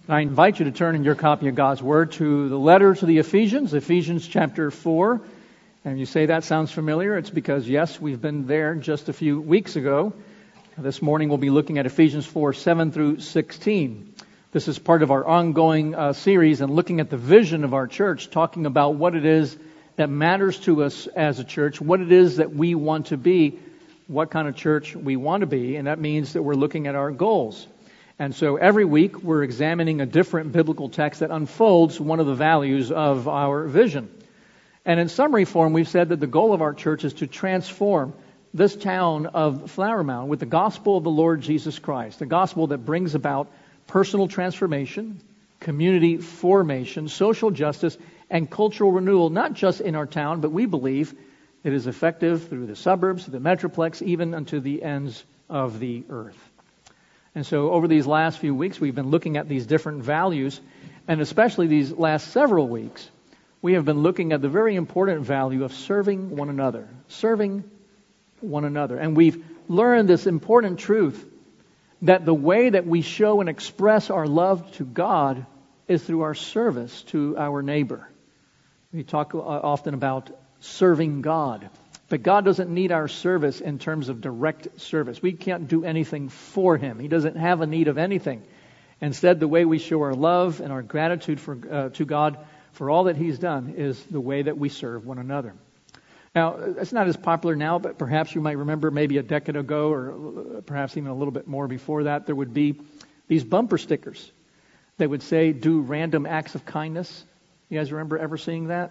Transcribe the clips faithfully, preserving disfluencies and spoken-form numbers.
I invite you to turn in your copy of God's Word to the letter to the Ephesians, Ephesians chapter four. And you say that sounds familiar. It's because, yes, we've been there just a few weeks ago. This morning we'll be looking at Ephesians four, seven through sixteen. This is part of our ongoing uh, series and looking at the vision of our church, talking about what it is that matters to us as a church, what it is that we want to be, what kind of church we want to be, and that means that we're looking at our goals. And so every week we're examining a different biblical text that unfolds one of the values of our vision. And in summary form, we've said that the goal of our church is to transform this town of Flower Mound with the gospel of the Lord Jesus Christ, the gospel that brings about personal transformation, community formation, social justice, and cultural renewal, not just in our town, but we believe it is effective through the suburbs, the metroplex, even unto the ends of the earth. And so over these last few weeks, we've been looking at these different values, and especially these last several weeks, we have been looking at the very important value of serving one another, serving one another. And we've learned this important truth that the way that we show and express our love to God is through our service to our neighbor. We talk often about serving God. But God doesn't need our service in terms of direct service. We can't do anything for Him. He doesn't have a need of anything. Instead, the way we show our love and our gratitude for, uh, to God for all that He's done is the way that we serve one another. Now, it's not as popular now, but perhaps you might remember maybe a decade ago or perhaps even a little bit more before that, there would be these bumper stickers that would say, do random acts of kindness. You guys remember ever seeing that?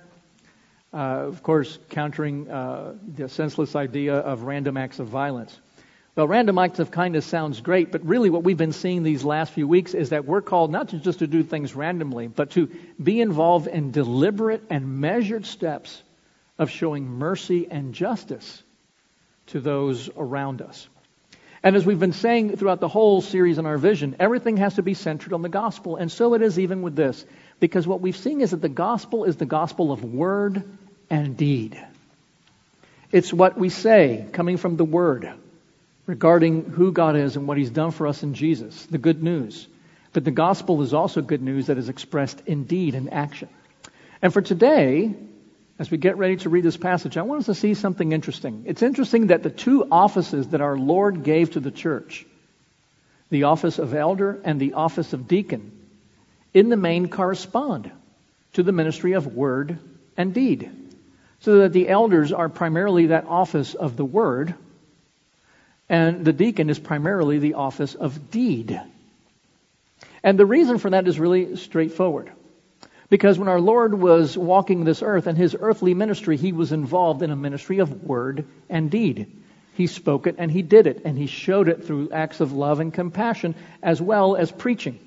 Uh, of course, countering uh, the senseless idea of random acts of violence. Well, random acts of kindness sounds great, but really what we've been seeing these last few weeks is that we're called not to just to do things randomly, but to be involved in deliberate and measured steps of showing mercy and justice to those around us. And as we've been saying throughout the whole series on our vision, everything has to be centered on the gospel, and so it is even with this. Because what we've seen is that the gospel is the gospel of word and deed. It's what we say coming from the word regarding who God is and what He's done for us in Jesus, the good news. But the gospel is also good news that is expressed in deed and action. And for today, as we get ready to read this passage, I want us to see something interesting. It's interesting that the two offices that our Lord gave to the church, the office of elder and the office of deacon, in the main correspond to the ministry of word and deed. So that the elders are primarily that office of the word, and the deacon is primarily the office of deed. And the reason for that is really straightforward. Because when our Lord was walking this earth in His earthly ministry, He was involved in a ministry of word and deed. He spoke it and He did it, and He showed it through acts of love and compassion as well as preaching.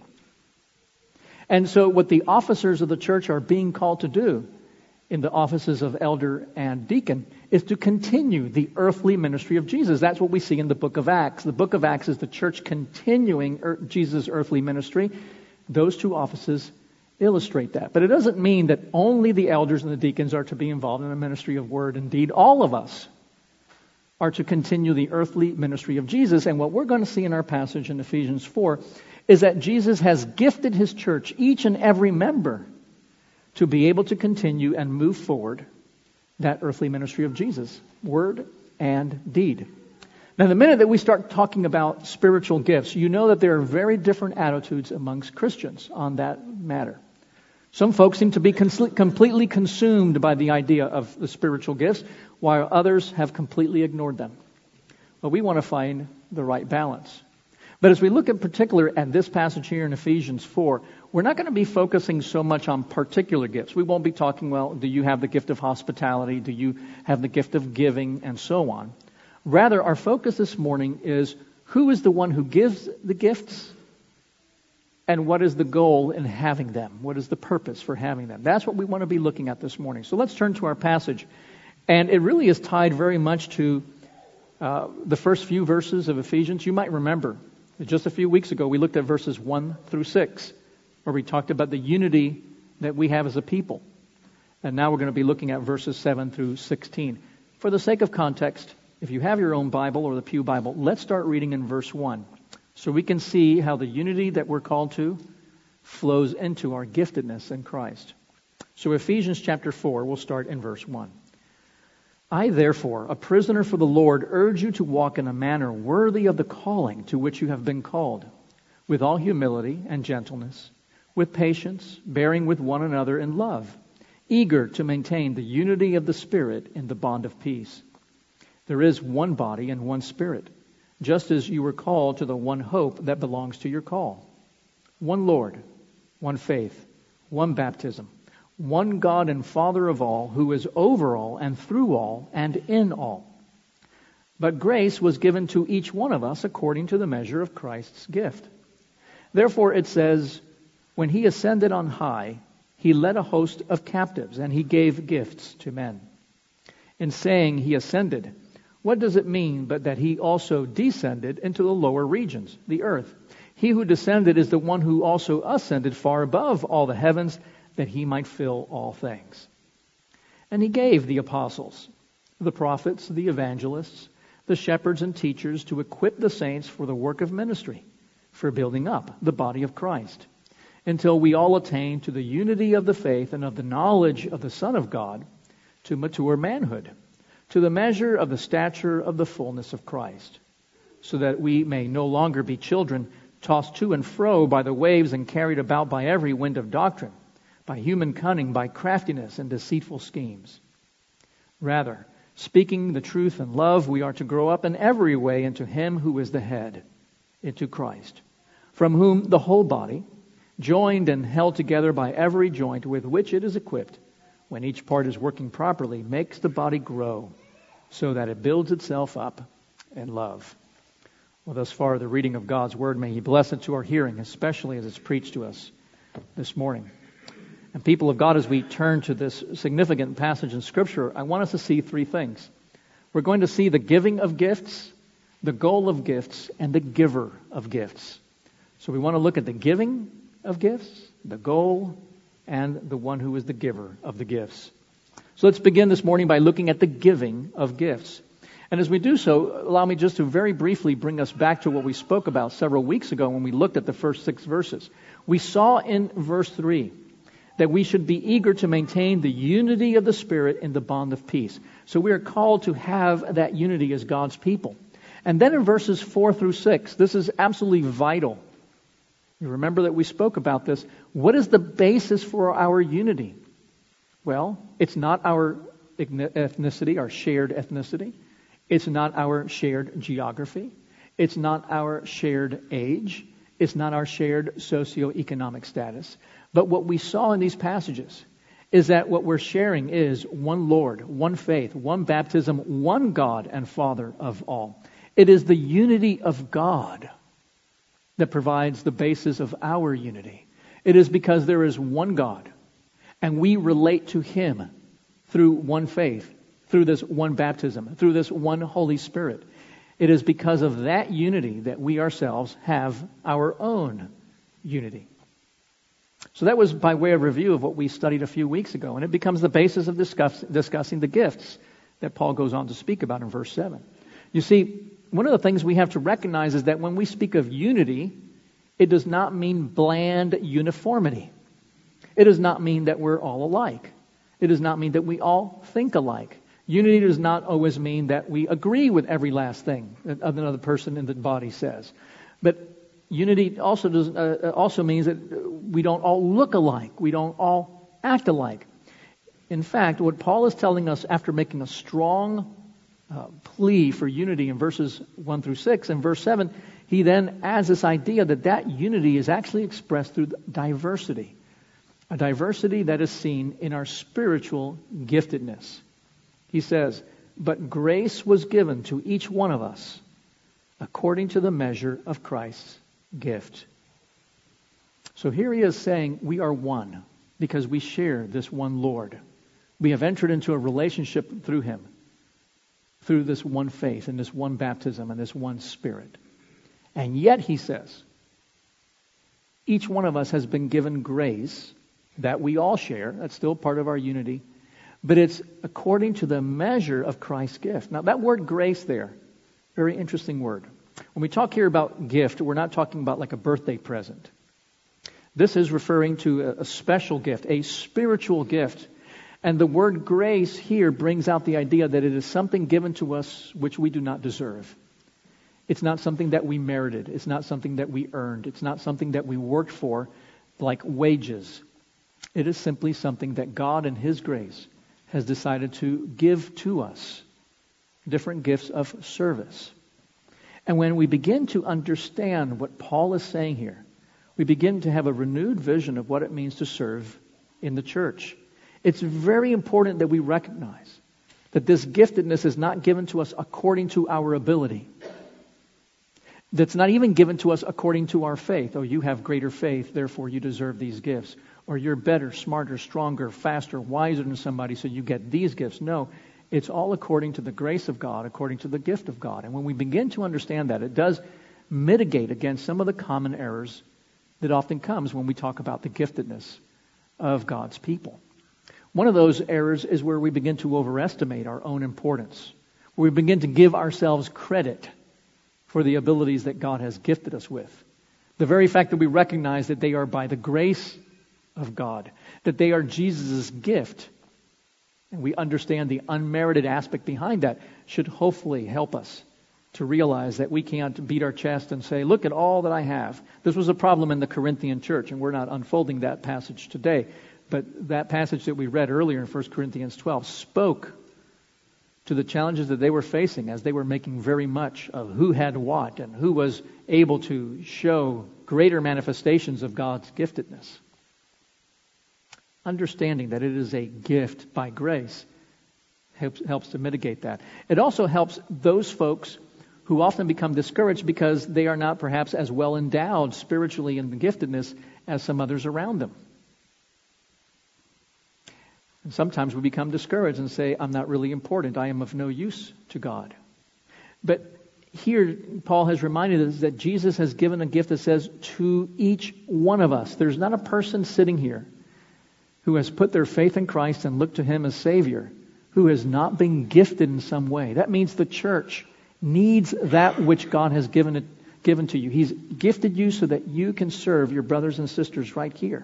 And so what the officers of the church are being called to do in the offices of elder and deacon is to continue the earthly ministry of Jesus. That's what we see in the book of Acts. The book of Acts is the church continuing er- Jesus' earthly ministry. Those two offices illustrate that. But it doesn't mean that only the elders and the deacons are to be involved in the ministry of word and deed. All of us are to continue the earthly ministry of Jesus. And what we're going to see in our passage in Ephesians four is that Jesus has gifted His church, each and every member, to be able to continue and move forward that earthly ministry of Jesus, word and deed. Now, the minute that we start talking about spiritual gifts, you know that there are very different attitudes amongst Christians on that matter. Some folks seem to be cons- completely consumed by the idea of the spiritual gifts, while others have completely ignored them. But we want to find the right balance. But as we look in particular at this passage here in Ephesians four, we're not going to be focusing so much on particular gifts. We won't be talking, well, do you have the gift of hospitality? Do you have the gift of giving? And so on. Rather, our focus this morning is who is the one who gives the gifts and what is the goal in having them? What is the purpose for having them? That's what we want to be looking at this morning. So let's turn to our passage. And it really is tied very much to uh, the first few verses of Ephesians. You might remember just a few weeks ago, we looked at verses one through six, where we talked about the unity that we have as a people. And now we're going to be looking at verses seven through sixteen. For the sake of context, if you have your own Bible or the Pew Bible, let's start reading in verse one, so we can see how the unity that we're called to flows into our giftedness in Christ. So Ephesians chapter four, we'll start in verse one. I, therefore, a prisoner for the Lord, urge you to walk in a manner worthy of the calling to which you have been called, with all humility and gentleness, with patience, bearing with one another in love, eager to maintain the unity of the Spirit in the bond of peace. There is one body and one Spirit, just as you were called to the one hope that belongs to your call. One Lord, one faith, one baptism, one God and Father of all, who is over all and through all and in all. But grace was given to each one of us according to the measure of Christ's gift. Therefore it says, when he ascended on high, he led a host of captives, and he gave gifts to men. In saying he ascended, what does it mean but that he also descended into the lower regions, the earth? He who descended is the one who also ascended far above all the heavens, that he might fill all things. And he gave the apostles, the prophets, the evangelists, the shepherds and teachers to equip the saints for the work of ministry, for building up the body of Christ, until we all attain to the unity of the faith and of the knowledge of the Son of God, to mature manhood, to the measure of the stature of the fullness of Christ, so that we may no longer be children tossed to and fro by the waves and carried about by every wind of doctrine, by human cunning, by craftiness and deceitful schemes. Rather, speaking the truth in love, we are to grow up in every way into Him who is the head, into Christ, from whom the whole body, joined and held together by every joint with which it is equipped, when each part is working properly, makes the body grow, so that it builds itself up in love. Well, thus far, the reading of God's Word, may He bless it to our hearing, especially as it's preached to us this morning. And people of God, as we turn to this significant passage in Scripture, I want us to see three things. We're going to see the giving of gifts, the goal of gifts, and the giver of gifts. So we want to look at the giving of gifts, the goal, and the one who is the giver of the gifts. So let's begin this morning by looking at the giving of gifts. And as we do so, allow me just to very briefly bring us back to what we spoke about several weeks ago when we looked at the first six verses. We saw in verse three that we should be eager to maintain the unity of the Spirit in the bond of peace. So we are called to have that unity as God's people. And then in verses four through six, this is absolutely vital. You remember that we spoke about this. What is the basis for our unity? Well, it's not our ethnicity, our shared ethnicity. It's not our shared geography. It's not our shared age. It's not our shared socioeconomic status. But what we saw in these passages is that what we're sharing is one Lord, one faith, one baptism, one God and Father of all. It is the unity of God that provides the basis of our unity. It is because there is one God, and we relate to Him through one faith, through this one baptism, through this one Holy Spirit. It is because of that unity that we ourselves have our own unity. So that was by way of review of what we studied a few weeks ago, and it becomes the basis of discuss, discussing the gifts that Paul goes on to speak about in verse seven. You see, one of the things we have to recognize is that when we speak of unity, it does not mean bland uniformity. It does not mean that we're all alike. It does not mean that we all think alike. Unity does not always mean that we agree with every last thing that another person in the body says. But unity also does uh, also means that we don't all look alike. We don't all act alike. In fact, what Paul is telling us after making a strong uh, plea for unity in verses one through six, in verse seven, he then adds this idea that that unity is actually expressed through diversity. A diversity that is seen in our spiritual giftedness. He says, but grace was given to each one of us according to the measure of Christ's gift. So here he is saying we are one because we share this one Lord. We have entered into a relationship through Him, through this one faith and this one baptism and this one Spirit. And yet, he says, each one of us has been given grace that we all share. That's still part of our unity. But it's according to the measure of Christ's gift. Now, that word grace there, very interesting word. When we talk here about gift, we're not talking about like a birthday present. This is referring to a, a special gift, a spiritual gift. And the word grace here brings out the idea that it is something given to us which we do not deserve. It's not something that we merited. It's not something that we earned. It's not something that we worked for like wages. It is simply something that God in His grace has decided to give to us. Different gifts of service. And when we begin to understand what Paul is saying here, we begin to have a renewed vision of what it means to serve in the church. It's very important that we recognize that this giftedness is not given to us according to our ability. That's not even given to us according to our faith. Oh, you have greater faith, therefore you deserve these gifts. Or you're better, smarter, stronger, faster, wiser than somebody, so you get these gifts. No, it's all according to the grace of God, according to the gift of God. And when we begin to understand that, it does mitigate against some of the common errors that often comes when we talk about the giftedness of God's people. One of those errors is where we begin to overestimate our own importance, where we begin to give ourselves credit for the abilities that God has gifted us with. The very fact that we recognize that they are by the grace of God, that they are Jesus' gift, and we understand the unmerited aspect behind that, should hopefully help us to realize that we can't beat our chest and say, look at all that I have. This was a problem in the Corinthian church, and we're not unfolding that passage today. But that passage that we read earlier in First Corinthians twelve spoke to the challenges that they were facing as they were making very much of who had what and who was able to show greater manifestations of God's giftedness. Understanding that it is a gift by grace helps, helps to mitigate that. It also helps those folks who often become discouraged because they are not perhaps as well endowed spiritually in the giftedness as some others around them. And sometimes we become discouraged and say, I'm not really important. I am of no use to God. But here, Paul has reminded us that Jesus has given a gift that says, to each one of us. There's not a person sitting here who has put their faith in Christ and looked to Him as Savior who has not been gifted in some way. That means the church needs that which God has given it, given to you. He's gifted you so that you can serve your brothers and sisters right here.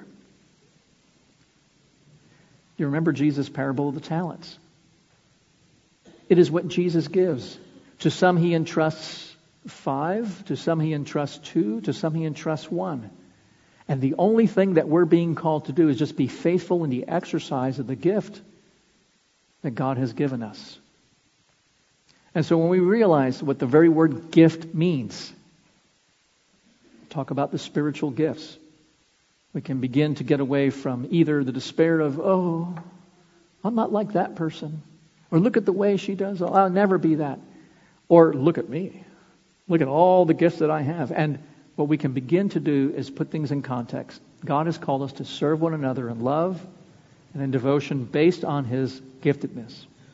You remember Jesus' parable of the talents. It is what Jesus gives. To some He entrusts five, to some He entrusts two, to some He entrusts one. And the only thing that we're being called to do is just be faithful in the exercise of the gift that God has given us. And so when we realize what the very word gift means, talk about the spiritual gifts, we can begin to get away from either the despair of, oh, I'm not like that person. Or look at the way she does. Oh, I'll never be that. Or look at me. Look at all the gifts that I have. And what we can begin to do is put things in context. God has called us to serve one another in love and in devotion based on His giftedness.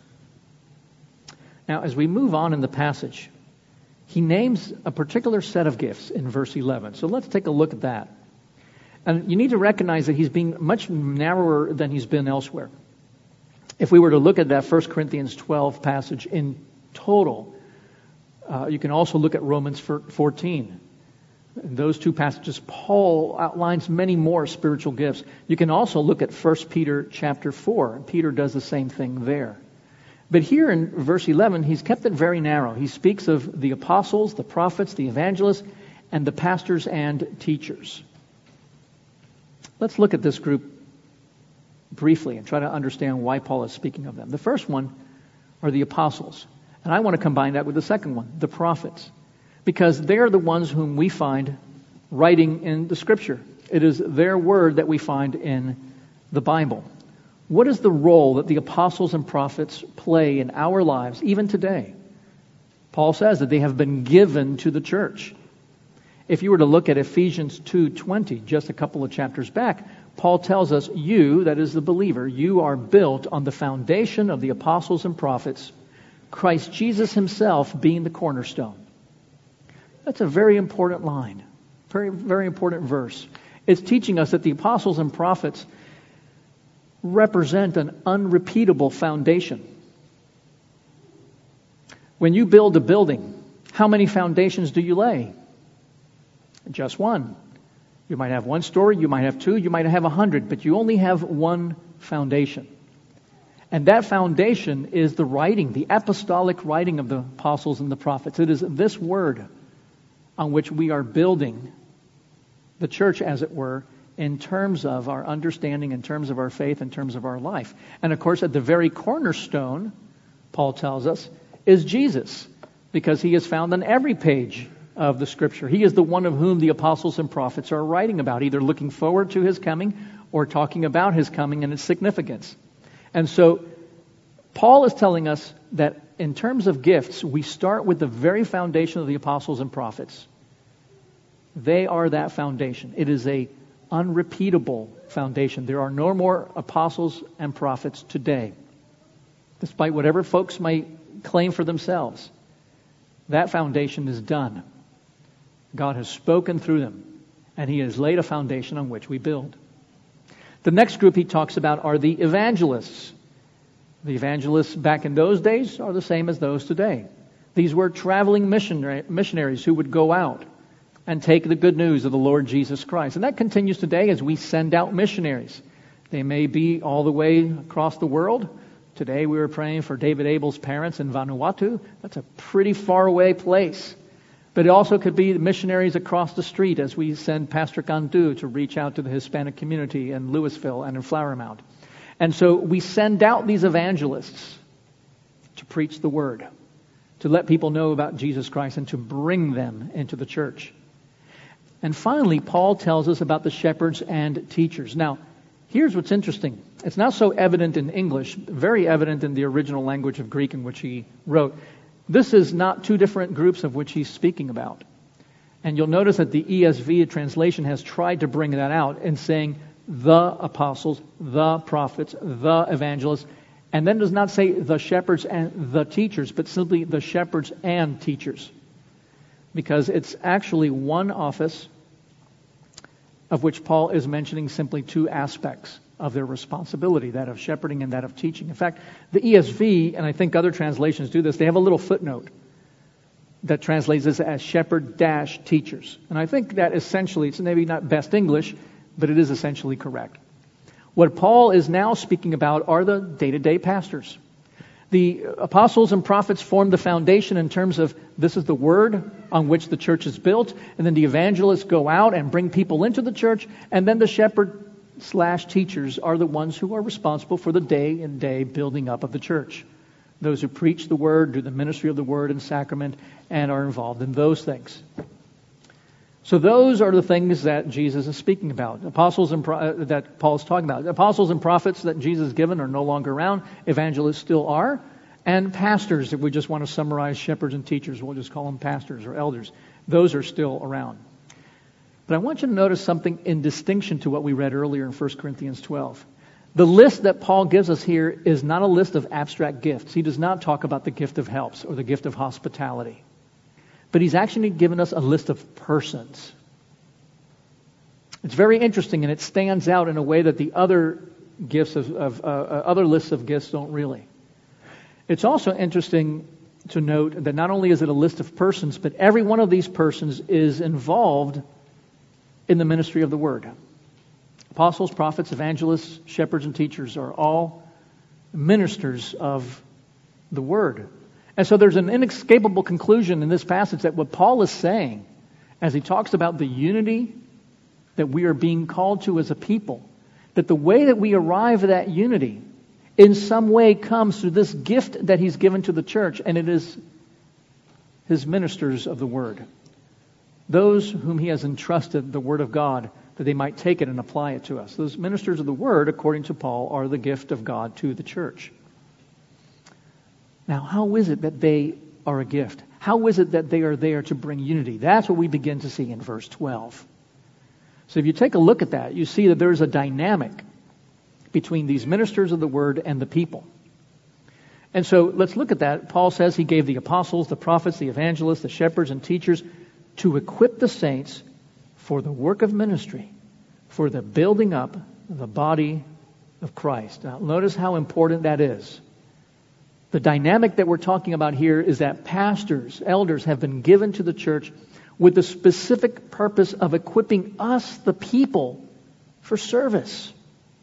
Now, as we move on in the passage, he names a particular set of gifts in verse eleven. So let's take a look at that. And you need to recognize that he's being much narrower than he's been elsewhere. If we were to look at that First Corinthians twelve passage in total, uh, you can also look at Romans fourteen. In those two passages, Paul outlines many more spiritual gifts. You can also look at First Peter chapter four. Peter does the same thing there. But here in verse eleven, he's kept it very narrow. He speaks of the apostles, the prophets, the evangelists, and the pastors and teachers. Let's look at this group briefly and try to understand why Paul is speaking of them. The first one are the apostles. And I want to combine that with the second one, the prophets. Because they're the ones whom we find writing in the Scripture. It is their word that we find in the Bible. What is the role that the apostles and prophets play in our lives, even today? Paul says that they have been given to the church. If you were to look at Ephesians two twenty, just a couple of chapters back, Paul tells us, you, that is the believer, you are built on the foundation of the apostles and prophets, Christ Jesus Himself being the cornerstone. That's a very important line. Very, very important verse. It's teaching us that the apostles and prophets represent an unrepeatable foundation. When you build a building, how many foundations do you lay? Just one. You might have one story, you might have two, you might have a hundred, but you only have one foundation. And that foundation is the writing, the apostolic writing of the apostles and the prophets. It is this word on which we are building the church, as it were, in terms of our understanding, in terms of our faith, in terms of our life. And of course, at the very cornerstone, Paul tells us, is Jesus, because he is found on every page of the Scripture. He is the one of whom the apostles and prophets are writing about, either looking forward to his coming or talking about his coming and its significance. And so, Paul is telling us that in terms of gifts, we start with the very foundation of the apostles and prophets. They are that foundation. It is a unrepeatable foundation. There are no more apostles and prophets today, despite whatever folks might claim for themselves. That foundation is done. God has spoken through them, and he has laid a foundation on which we build. The next group he talks about are the evangelists. The evangelists back in those days are the same as those today. These were traveling missionary, missionaries who would go out and take the good news of the Lord Jesus Christ. And that continues today as we send out missionaries. They may be all the way across the world. Today we were praying for David Abel's parents in Vanuatu. That's a pretty far away place. But it also could be missionaries across the street as we send Pastor Gandu to reach out to the Hispanic community in Louisville and in Flower Mound. And so we send out these evangelists to preach the word, to let people know about Jesus Christ and to bring them into the church. And finally, Paul tells us about the shepherds and teachers. Now, here's what's interesting. It's not so evident in English, very evident in the original language of Greek in which he wrote. This is not two different groups of which he's speaking about. And you'll notice that the E S V translation has tried to bring that out in saying the apostles, the prophets, the evangelists, and then does not say the shepherds and the teachers, but simply the shepherds and teachers. Because it's actually one office of which Paul is mentioning simply two aspects of their responsibility, that of shepherding and that of teaching. In fact, the E S V, and I think other translations do this, they have a little footnote that translates this as shepherd dash teachers. And I think that essentially, it's maybe not best English, but it is essentially correct. What Paul is now speaking about are the day-to-day pastors. The apostles and prophets form the foundation in terms of this is the word on which the church is built, and then the evangelists go out and bring people into the church, and then the shepherd slash teachers are the ones who are responsible for the day and day building up of the church. Those who preach the word, do the ministry of the word and sacrament, and are involved in those things. So those are the things that Jesus is speaking about. Apostles and pro- uh, that Paul's talking about. Apostles and prophets that Jesus has given are no longer around. Evangelists still are. And pastors, if we just want to summarize shepherds and teachers, we'll just call them pastors or elders. Those are still around. But I want you to notice something in distinction to what we read earlier in First Corinthians twelve. The list that Paul gives us here is not a list of abstract gifts. He does not talk about the gift of helps or the gift of hospitality. But he's actually given us a list of persons. It's very interesting, and it stands out in a way that the other gifts of, of uh, other lists of gifts don't really. It's also interesting to note that not only is it a list of persons, but every one of these persons is involved in the ministry of the word. Apostles, prophets, evangelists, shepherds, and teachers are all ministers of the word. And so there's an inescapable conclusion in this passage that what Paul is saying, as he talks about the unity that we are being called to as a people, that the way that we arrive at that unity in some way comes through this gift that he's given to the church, and it is his ministers of the word. Those whom he has entrusted the word of God, that they might take it and apply it to us. Those ministers of the word, according to Paul, are the gift of God to the church. Now, how is it that they are a gift? How is it that they are there to bring unity? That's what we begin to see in verse twelve. So if you take a look at that, you see that there's a dynamic between these ministers of the word and the people. And so let's look at that. Paul says he gave the apostles, the prophets, the evangelists, the shepherds, and teachers to equip the saints for the work of ministry, for the building up of the body of Christ. Now, notice how important that is. The dynamic that we're talking about here is that pastors, elders have been given to the church with the specific purpose of equipping us, the people, for service.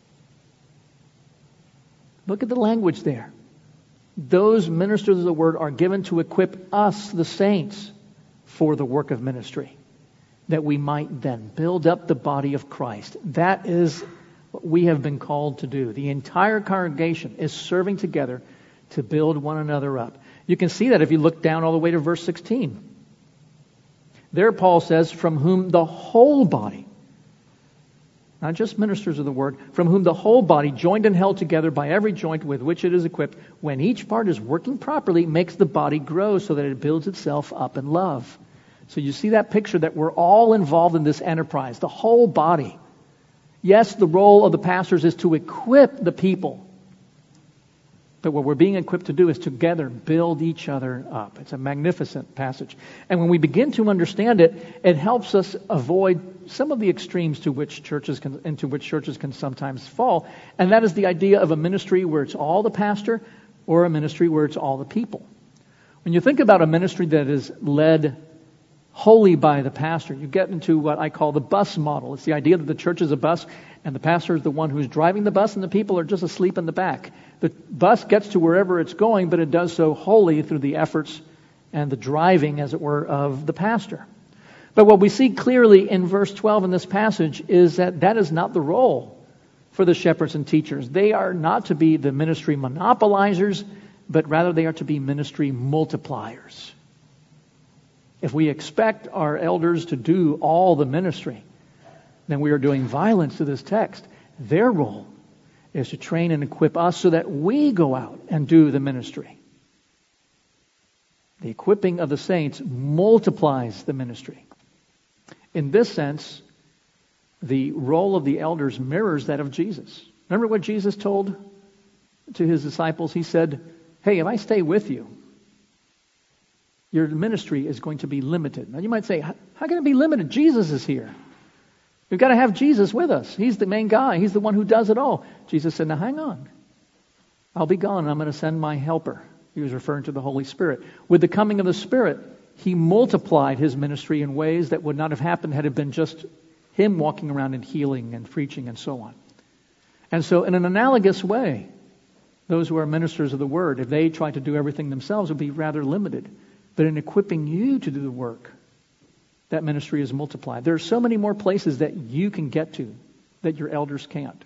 Look at the language there. Those ministers of the word are given to equip us, the saints, for the work of ministry, that we might then build up the body of Christ. That is what we have been called to do. The entire congregation is serving together to build one another up. You can see that if you look down all the way to verse sixteen. There Paul says, from whom the whole body, not just ministers of the word, from whom the whole body, joined and held together by every joint with which it is equipped, when each part is working properly, makes the body grow so that it builds itself up in love. So you see that picture that we're all involved in this enterprise, the whole body. Yes, the role of the pastors is to equip the people. But what we're being equipped to do is together build each other up. It's a magnificent passage. And when we begin to understand it, it helps us avoid some of the extremes to which churches can, into which churches can sometimes fall. And that is the idea of a ministry where it's all the pastor or a ministry where it's all the people. When you think about a ministry that is led wholly by the pastor, you get into what I call the bus model. It's the idea that the church is a bus and the pastor is the one who's driving the bus and the people are just asleep in the back. The bus gets to wherever it's going, but it does so wholly through the efforts and the driving, as it were, of the pastor. But what we see clearly in verse twelve in this passage is that that is not the role for the shepherds and teachers. They are not to be the ministry monopolizers, but rather they are to be ministry multipliers. If we expect our elders to do all the ministry, then we are doing violence to this text. Their role is to train and equip us so that we go out and do the ministry. The equipping of the saints multiplies the ministry. In this sense, the role of the elders mirrors that of Jesus. Remember what Jesus told to his disciples? He said, hey, if I stay with you, your ministry is going to be limited. Now you might say, how can it be limited? Jesus is here. We've got to have Jesus with us. He's the main guy. He's the one who does it all. Jesus said, now hang on. I'll be gone and I'm going to send my helper. He was referring to the Holy Spirit. With the coming of the Spirit, he multiplied his ministry in ways that would not have happened had it been just him walking around and healing and preaching and so on. And so in an analogous way, those who are ministers of the word, if they try to do everything themselves, would be rather limited. But in equipping you to do the work, that ministry is multiplied. There are so many more places that you can get to that your elders can't.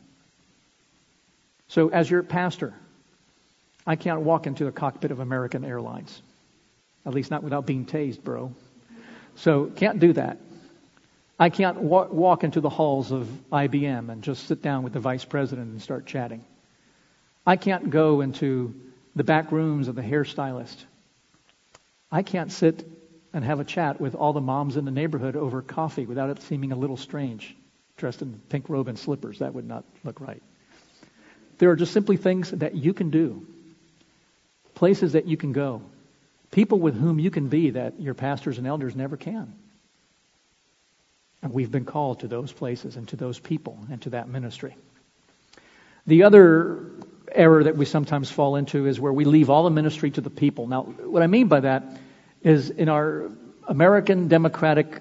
So as your pastor, I can't walk into the cockpit of American Airlines. At least not without being tased, bro. So can't do that. I can't wa- walk into the halls of I B M and just sit down with the vice president and start chatting. I can't go into the back rooms of the hairstylist. I can't sit and have a chat with all the moms in the neighborhood over coffee without it seeming a little strange, dressed in pink robe and slippers. That would not look right. There are just simply things that you can do, places that you can go, people with whom you can be that your pastors and elders never can. And we've been called to those places and to those people and to that ministry. The other error that we sometimes fall into is where we leave all the ministry to the people. Now, what I mean by that is in our American democratic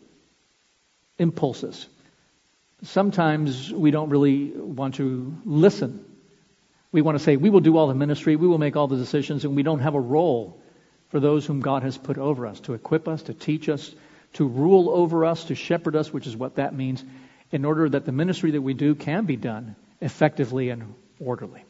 impulses, sometimes we don't really want to listen. We want to say, we will do all the ministry, we will make all the decisions, and we don't have a role for those whom God has put over us, to equip us, to teach us, to rule over us, to shepherd us, which is what that means, in order that the ministry that we do can be done effectively and orderly.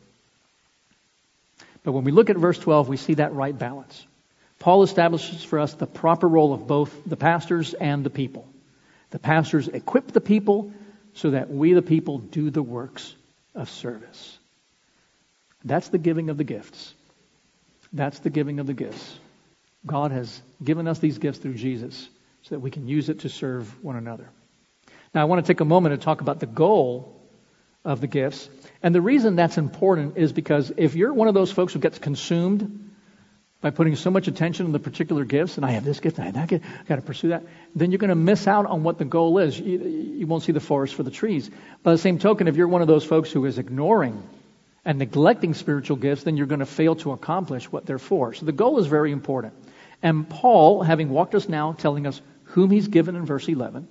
But when we look at verse twelve, we see that right balance. Paul establishes for us the proper role of both the pastors and the people. The pastors equip the people so that we, the people, do the works of service. That's the giving of the gifts. That's the giving of the gifts. God has given us these gifts through Jesus so that we can use it to serve one another. Now, I want to take a moment to talk about the goal of the gifts. And the reason that's important is because if you're one of those folks who gets consumed by putting so much attention on the particular gifts, and I have this gift, I have that gift, I've got to pursue that, then you're going to miss out on what the goal is. You, you won't see the forest for the trees. By the same token, if you're one of those folks who is ignoring and neglecting spiritual gifts, then you're going to fail to accomplish what they're for. So the goal is very important. And Paul, having walked us now, telling us whom he's given in verse eleven,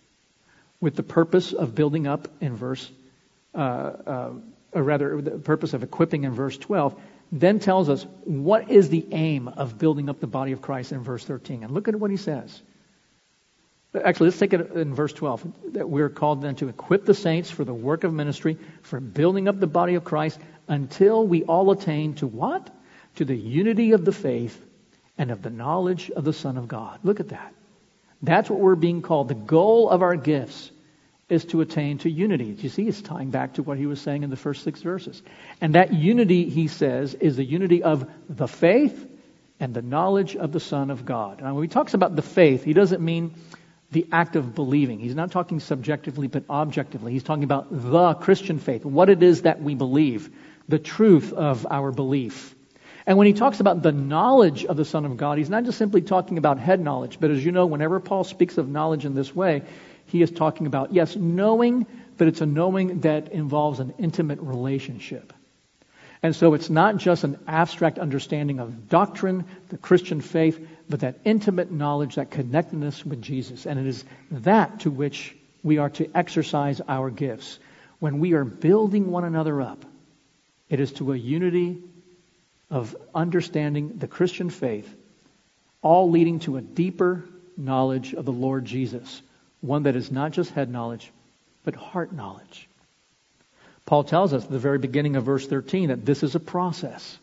with the purpose of building up in verse, uh, uh, or rather, the purpose of equipping in verse twelve, then tells us what is the aim of building up the body of Christ in verse thirteen. And look at what he says. Actually, let's take it in verse twelve. That we're called then to equip the saints for the work of ministry, for building up the body of Christ, until we all attain to what? To the unity of the faith and of the knowledge of the Son of God. Look at that. That's what we're being called. The goal of our gifts is to attain to unity. You see, it's tying back to what he was saying in the first six verses. And that unity, he says, is the unity of the faith and the knowledge of the Son of God. Now, when he talks about the faith, he doesn't mean the act of believing. He's not talking subjectively, but objectively. He's talking about the Christian faith, what it is that we believe, the truth of our belief. And when he talks about the knowledge of the Son of God, he's not just simply talking about head knowledge. But as you know, whenever Paul speaks of knowledge in this way, he is talking about, yes, knowing, but it's a knowing that involves an intimate relationship. And so it's not just an abstract understanding of doctrine, the Christian faith, but that intimate knowledge, that connectedness with Jesus. And it is that to which we are to exercise our gifts. When we are building one another up, it is to a unity of understanding the Christian faith, all leading to a deeper knowledge of the Lord Jesus, one that is not just head knowledge, but heart knowledge. Paul tells us at the very beginning of verse thirteen that this is a process.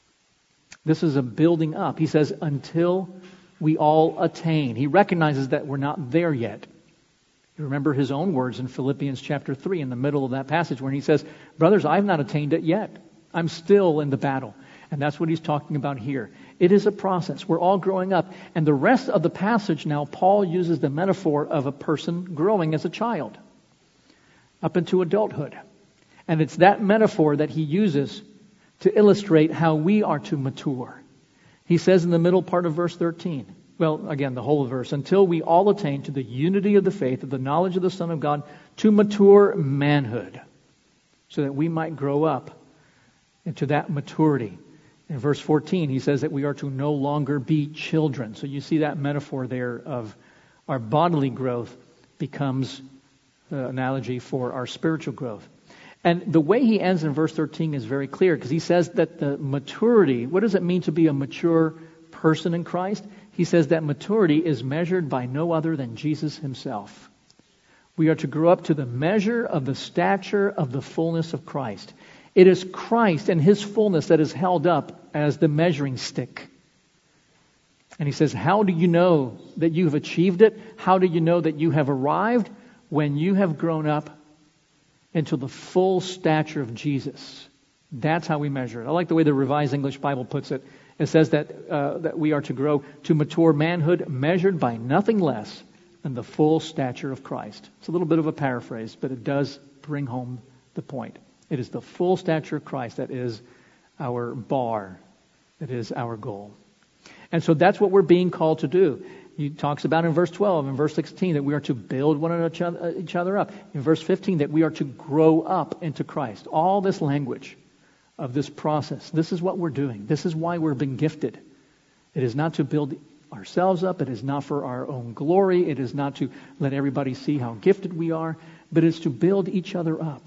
This is a building up. He says, until we all attain. He recognizes that we're not there yet. You remember his own words in Philippians chapter three, in the middle of that passage, where he says, brothers, I've not attained it yet. I'm still in the battle. And that's what he's talking about here. It is a process. We're all growing up. And the rest of the passage now, Paul uses the metaphor of a person growing as a child up into adulthood. And it's that metaphor that he uses to illustrate how we are to mature. He says in the middle part of verse thirteen, well, again, the whole verse, until we all attain to the unity of the faith, of the knowledge of the Son of God, to mature manhood, so that we might grow up into that maturity. In verse fourteen, he says that we are to no longer be children. So you see that metaphor there of our bodily growth becomes the analogy for our spiritual growth. And the way he ends in verse thirteen is very clear, because he says that the maturity, what does it mean to be a mature person in Christ? He says that maturity is measured by no other than Jesus himself. We are to grow up to the measure of the stature of the fullness of Christ. It is Christ and his fullness that is held up as the measuring stick. And he says, how do you know that you have achieved it? How do you know that you have arrived? When you have grown up into the full stature of Jesus. That's how we measure it. I like the way the Revised English Bible puts it. It says that uh, that we are to grow to mature manhood measured by nothing less than the full stature of Christ. It's a little bit of a paraphrase, but it does bring home the point. It is the full stature of Christ that is our bar, that is our goal. And so that's what we're being called to do. He talks about in verse twelve and verse sixteen that we are to build one another, each other up. In verse fifteen that we are to grow up into Christ. All this language of this process. This is what we're doing. This is why we're being gifted. It is not to build ourselves up. It is not for our own glory. It is not to let everybody see how gifted we are. But it's to build each other up.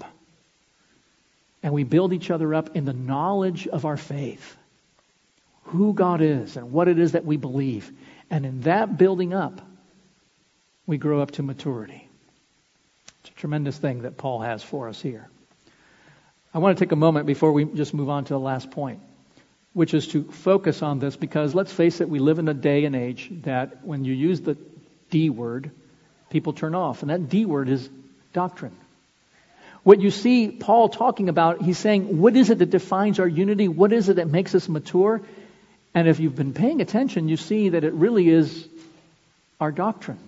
And we build each other up in the knowledge of our faith. Who God is and what it is that we believe. And in that building up, we grow up to maturity. It's a tremendous thing that Paul has for us here. I want to take a moment before we just move on to the last point, which is to focus on this, because let's face it, we live in a day and age that when you use the D word, people turn off. And that D word is doctrine. What you see Paul talking about, he's saying, what is it that defines our unity? What is it that makes us mature? And if you've been paying attention, you see that it really is our doctrine.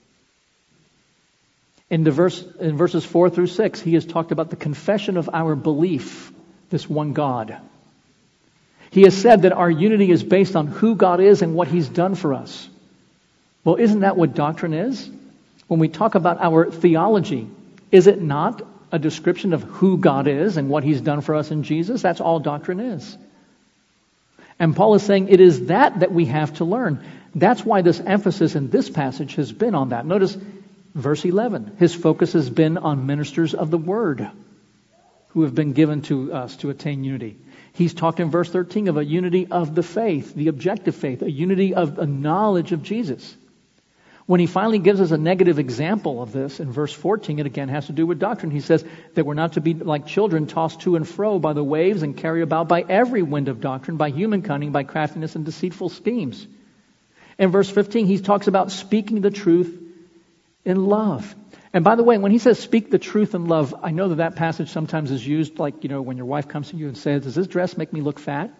In the verse, in verses four through six, he has talked about the confession of our belief, this one God. He has said that our unity is based on who God is and what he's done for us. Well, isn't that what doctrine is? When we talk about our theology, is it not a description of who God is and what he's done for us in Jesus? That's all doctrine is. And Paul is saying it is that that we have to learn. That's why this emphasis in this passage has been on that. Notice verse eleven. His focus has been on ministers of the Word who have been given to us to attain unity. He's talked in verse thirteen of a unity of the faith, the objective faith, a unity of a knowledge of Jesus. When he finally gives us a negative example of this in verse fourteen, it again has to do with doctrine. He says that we're not to be like children tossed to and fro by the waves and carried about by every wind of doctrine, by human cunning, by craftiness and deceitful schemes. In verse fifteen, he talks about speaking the truth in love. And by the way, when he says speak the truth in love, I know that that passage sometimes is used like, you know, when your wife comes to you and says, does this dress make me look fat?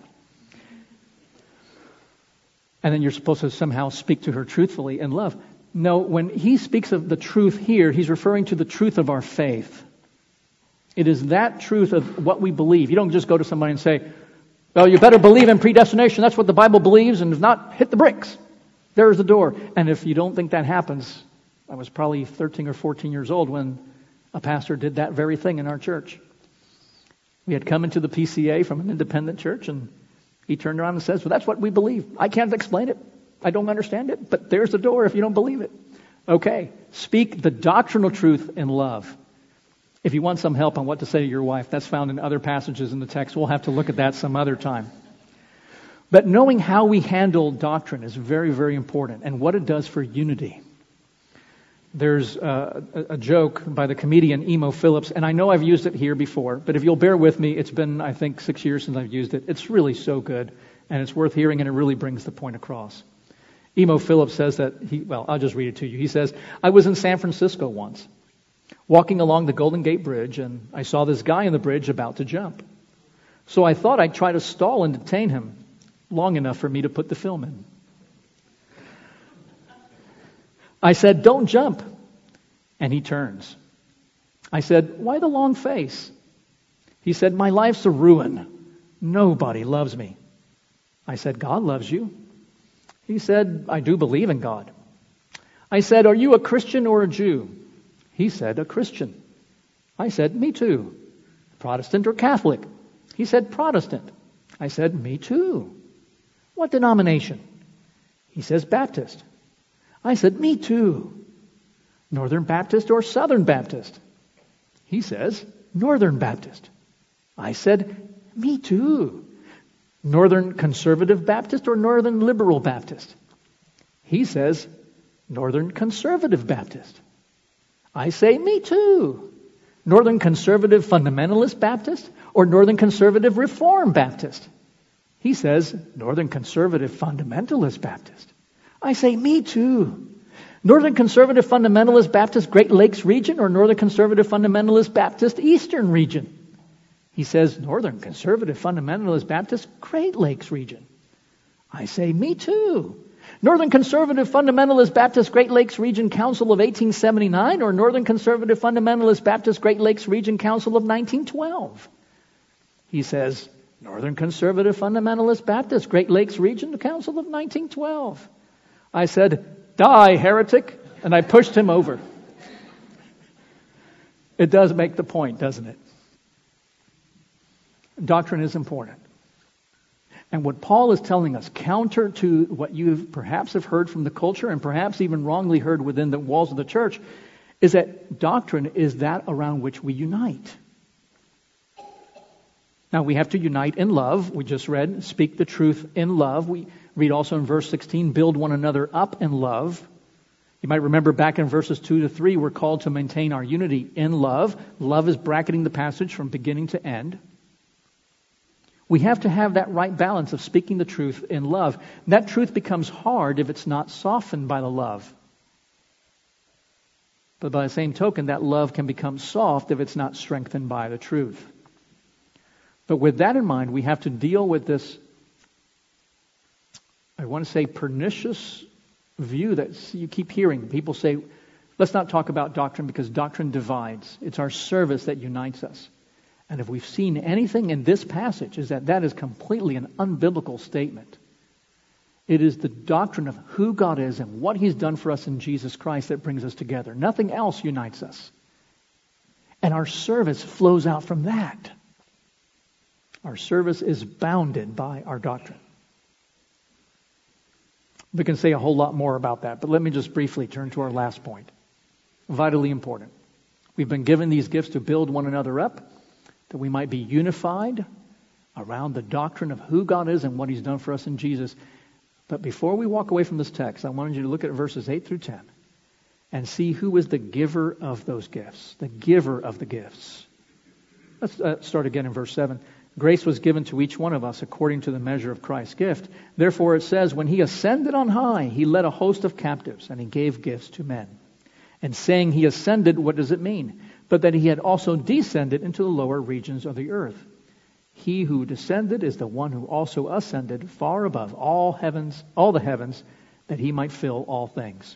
And then you're supposed to somehow speak to her truthfully in love. No, when he speaks of the truth here, he's referring to the truth of our faith. It is that truth of what we believe. You don't just go to somebody and say, well, you better believe in predestination. That's what the Bible believes, and if not, hit the bricks. There's the door. And if you don't think that happens, I was probably thirteen or fourteen years old when a pastor did that very thing in our church. We had come into the P C A from an independent church, and he turned around and says, well, that's what we believe. I can't explain it. I don't understand it, but there's the door if you don't believe it. Okay, speak the doctrinal truth in love. If you want some help on what to say to your wife, that's found in other passages in the text. We'll have to look at that some other time. But knowing how we handle doctrine is very, very important, and what it does for unity. There's uh, a, a joke by the comedian Emo Phillips, and I know I've used it here before, but if you'll bear with me, it's been, I think, six years since I've used it. It's really so good, and it's worth hearing, and it really brings the point across. Emo Phillips says that, he, well, I'll just read it to you. He says, I was in San Francisco once, walking along the Golden Gate Bridge, and I saw this guy on the bridge about to jump. So I thought I'd try to stall and detain him long enough for me to put the film in. I said, don't jump. And he turns. I said, why the long face? He said, my life's a ruin. Nobody loves me. I said, God loves you. He said, I do believe in God. I said, are you a Christian or a Jew? He said, a Christian. I said, me too. Protestant or Catholic? He said, Protestant. I said, me too. What denomination? He says, Baptist. I said, me too. Northern Baptist or Southern Baptist? He says, Northern Baptist. I said, me too. Northern Conservative Baptist or Northern Liberal Baptist? He says, Northern Conservative Baptist. I say, me too. Northern Conservative Fundamentalist Baptist or Northern Conservative Reform Baptist? He says, Northern Conservative Fundamentalist Baptist. I say, me too. Northern Conservative Fundamentalist Baptist Great Lakes region or Northern Conservative Fundamentalist Baptist Eastern region? He says, Northern Conservative Fundamentalist Baptist Great Lakes region. I say, me too. Northern Conservative Fundamentalist Baptist Great Lakes Region Council of eighteen seventy-nine or Northern Conservative Fundamentalist Baptist Great Lakes Region Council of nineteen twelve? He says, Northern Conservative Fundamentalist Baptist Great Lakes Region Council of nineteen twelve. I said, die, heretic, and I pushed him over. It does make the point, doesn't it? Doctrine is important. And what Paul is telling us, counter to what you perhaps have heard from the culture and perhaps even wrongly heard within the walls of the church, is that doctrine is that around which we unite. Now, we have to unite in love. We just read, speak the truth in love. We read also in verse sixteen, build one another up in love. You might remember back in verses two to three, we're called to maintain our unity in love. Love is bracketing the passage from beginning to end. We have to have that right balance of speaking the truth in love. That truth becomes hard if it's not softened by the love. But by the same token, that love can become soft if it's not strengthened by the truth. But with that in mind, we have to deal with this, I want to say, pernicious view that you keep hearing. People say, let's not talk about doctrine because doctrine divides. It's our service that unites us. And if we've seen anything in this passage, is that that is completely an unbiblical statement. It is the doctrine of who God is and what He's done for us in Jesus Christ that brings us together. Nothing else unites us. And our service flows out from that. Our service is bounded by our doctrine. We can say a whole lot more about that, but let me just briefly turn to our last point. Vitally important. We've been given these gifts to build one another up, that we might be unified around the doctrine of who God is and what He's done for us in Jesus. But before we walk away from this text, I wanted you to look at verses eight through ten and see who is the giver of those gifts, the giver of the gifts. Let's uh, start again in verse seven. Grace was given to each one of us according to the measure of Christ's gift. Therefore it says, when He ascended on high, He led a host of captives, and He gave gifts to men. And saying He ascended, what does it mean? But that He had also descended into the lower regions of the earth. He who descended is the one who also ascended far above all heavens, all the heavens, that He might fill all things.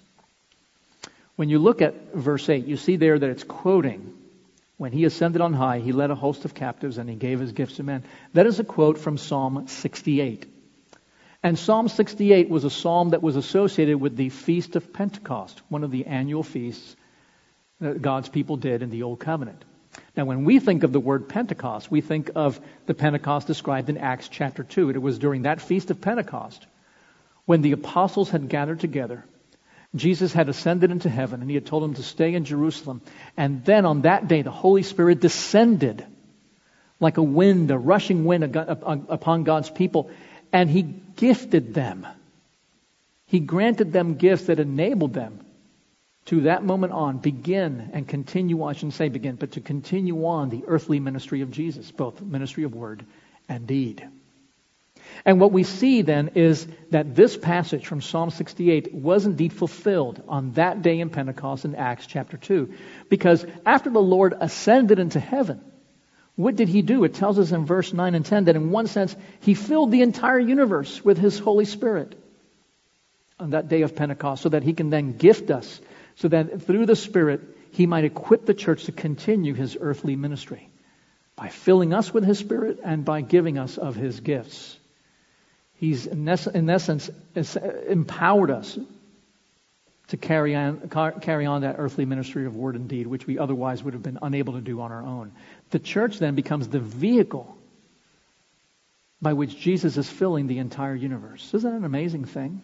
When you look at verse eight, you see there that it's quoting, when He ascended on high, He led a host of captives and He gave His gifts to men. That is a quote from Psalm sixty-eight. And Psalm sixty-eight was a psalm that was associated with the Feast of Pentecost, one of the annual feasts that God's people did in the Old Covenant. Now, when we think of the word Pentecost, we think of the Pentecost described in Acts chapter two. It was during that Feast of Pentecost when the apostles had gathered together. Jesus had ascended into heaven, and He had told them to stay in Jerusalem. And then on that day, the Holy Spirit descended like a wind, a rushing wind upon God's people, and He gifted them. He granted them gifts that enabled them to that moment on begin and continue on, I shouldn't say begin, but to continue on the earthly ministry of Jesus, both ministry of word and deed. And what we see then is that this passage from Psalm sixty-eight was indeed fulfilled on that day in Pentecost in Acts chapter two. Because after the Lord ascended into heaven, what did He do? It tells us in verse nine and ten that in one sense, He filled the entire universe with His Holy Spirit on that day of Pentecost so that He can then gift us, so that through the Spirit, He might equip the church to continue His earthly ministry by filling us with His Spirit and by giving us of His gifts. He's, in essence, empowered us to carry on, carry on that earthly ministry of word and deed, which we otherwise would have been unable to do on our own. The church then becomes the vehicle by which Jesus is filling the entire universe. Isn't that an amazing thing?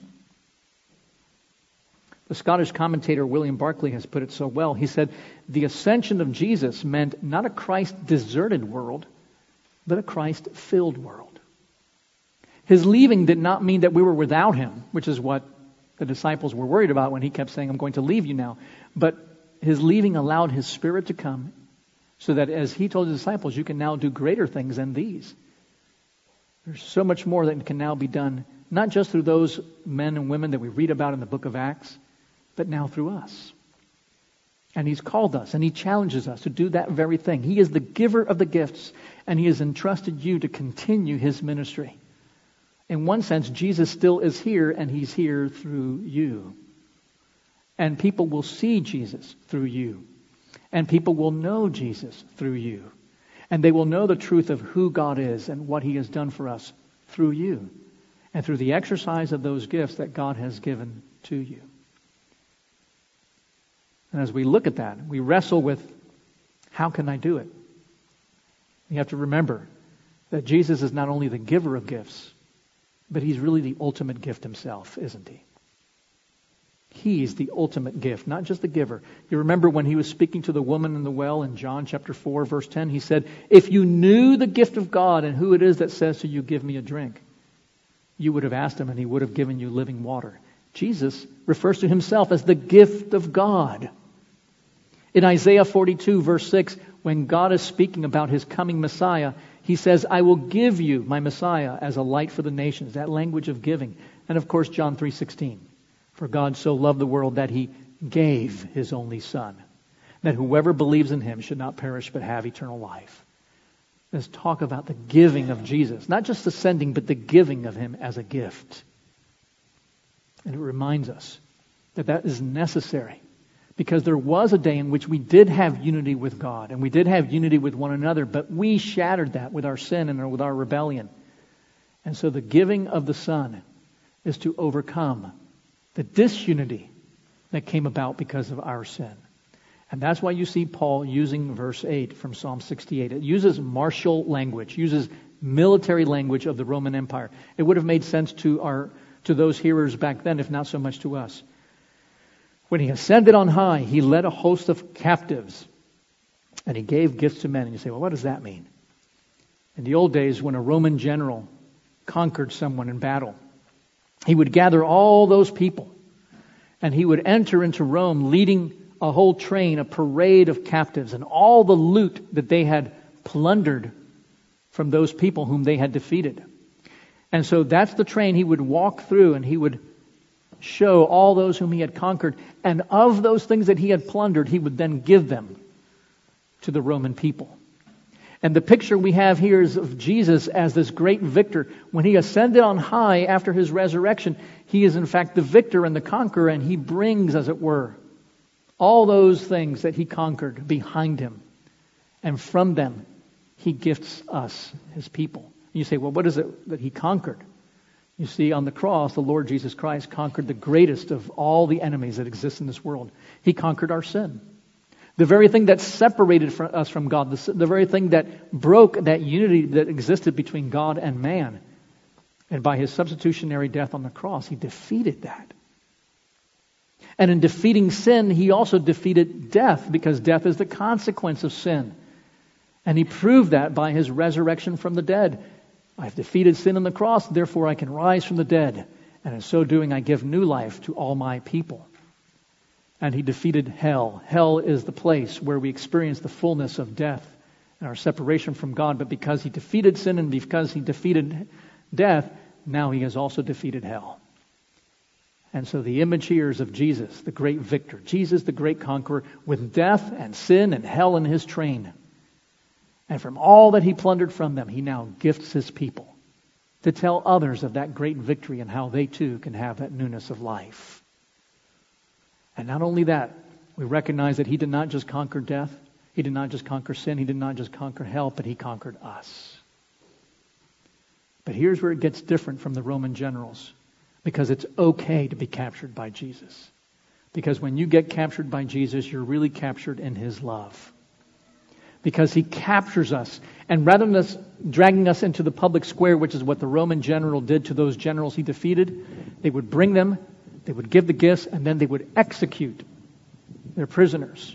The Scottish commentator William Barclay has put it so well. He said, the ascension of Jesus meant not a Christ-deserted world, but a Christ-filled world. His leaving did not mean that we were without Him, which is what the disciples were worried about when He kept saying, I'm going to leave you now. But His leaving allowed His Spirit to come so that as He told His disciples, you can now do greater things than these. There's so much more that can now be done, not just through those men and women that we read about in the book of Acts, but now through us. And He's called us and He challenges us to do that very thing. He is the giver of the gifts, and He has entrusted you to continue His ministry. In one sense, Jesus still is here, and He's here through you. And people will see Jesus through you. And people will know Jesus through you. And they will know the truth of who God is and what He has done for us through you. And through the exercise of those gifts that God has given to you. And as we look at that, we wrestle with, how can I do it? We have to remember that Jesus is not only the giver of gifts, but He's really the ultimate gift Himself, isn't He? He's the ultimate gift, not just the giver. You remember when He was speaking to the woman in the well in John chapter four, verse ten, He said, if you knew the gift of God and who it is that says to you, give me a drink, you would have asked Him and He would have given you living water. Jesus refers to Himself as the gift of God. In Isaiah forty-two, verse six, when God is speaking about His coming Messiah, He says, I will give you my Messiah as a light for the nations. That language of giving. And of course, John three sixteen. For God so loved the world that He gave His only Son, that whoever believes in Him should not perish but have eternal life. Let's talk about the giving of Jesus. Not just the sending, but the giving of Him as a gift. And it reminds us that that is necessary. Because there was a day in which we did have unity with God, and we did have unity with one another, but we shattered that with our sin and with our rebellion. And so the giving of the Son is to overcome the disunity that came about because of our sin. And that's why you see Paul using verse eight from Psalm sixty-eight. It uses martial language, uses military language of the Roman Empire. It would have made sense to our to those hearers back then, if not so much to us. When he ascended on high, he led a host of captives, and he gave gifts to men. And you say, well, what does that mean? In the old days, when a Roman general conquered someone in battle, he would gather all those people, and he would enter into Rome leading a whole train, a parade of captives, and all the loot that they had plundered from those people whom they had defeated. And so that's the train he would walk through, and he would show all those whom he had conquered. And of those things that he had plundered, he would then give them to the Roman people. And the picture we have here is of Jesus as this great victor. When he ascended on high after his resurrection, he is in fact the victor and the conqueror, and he brings, as it were, all those things that he conquered behind him. And from them, he gifts us, his people. And you say, well, what is it that he conquered? You see, on the cross, the Lord Jesus Christ conquered the greatest of all the enemies that exist in this world. He conquered our sin. The very thing that separated from us from God, the, the very thing that broke that unity that existed between God and man. And by his substitutionary death on the cross, he defeated that. And in defeating sin, he also defeated death, because death is the consequence of sin. And he proved that by his resurrection from the dead. I've defeated sin on the cross, therefore I can rise from the dead. And in so doing, I give new life to all my people. And he defeated hell. Hell is the place where we experience the fullness of death and our separation from God. But because he defeated sin and because he defeated death, now he has also defeated hell. And so the image here is of Jesus, the great victor. Jesus, the great conqueror, with death and sin and hell in his train. And from all that he plundered from them, he now gifts his people to tell others of that great victory and how they too can have that newness of life. And not only that, we recognize that he did not just conquer death, he did not just conquer sin, he did not just conquer hell, but he conquered us. But here's where it gets different from the Roman generals, because it's okay to be captured by Jesus. Because when you get captured by Jesus, you're really captured in his love. Because he captures us. And rather than us dragging us into the public square, which is what the Roman general did to those generals he defeated, they would bring them, they would give the gifts, and then they would execute their prisoners.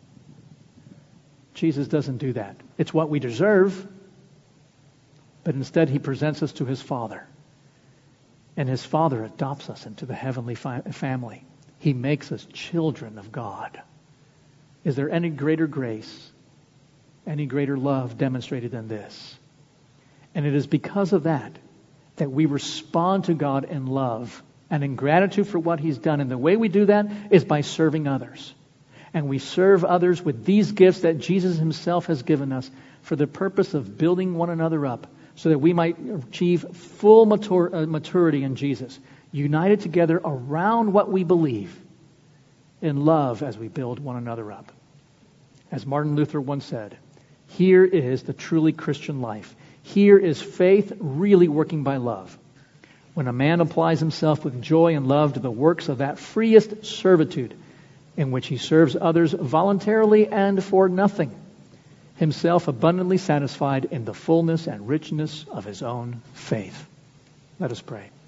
Jesus doesn't do that. It's what we deserve, but instead he presents us to his Father. And his Father adopts us into the heavenly fi- family. He makes us children of God. Is there any greater grace, any greater love demonstrated than this? And it is because of that that we respond to God in love and in gratitude for what he's done. And the way we do that is by serving others. And we serve others with these gifts that Jesus himself has given us for the purpose of building one another up so that we might achieve full matur- uh, maturity in Jesus, united together around what we believe in love as we build one another up. As Martin Luther once said, here is the truly Christian life. Here is faith really working by love. When a man applies himself with joy and love to the works of that freest servitude in which he serves others voluntarily and for nothing, himself abundantly satisfied in the fullness and richness of his own faith. Let us pray.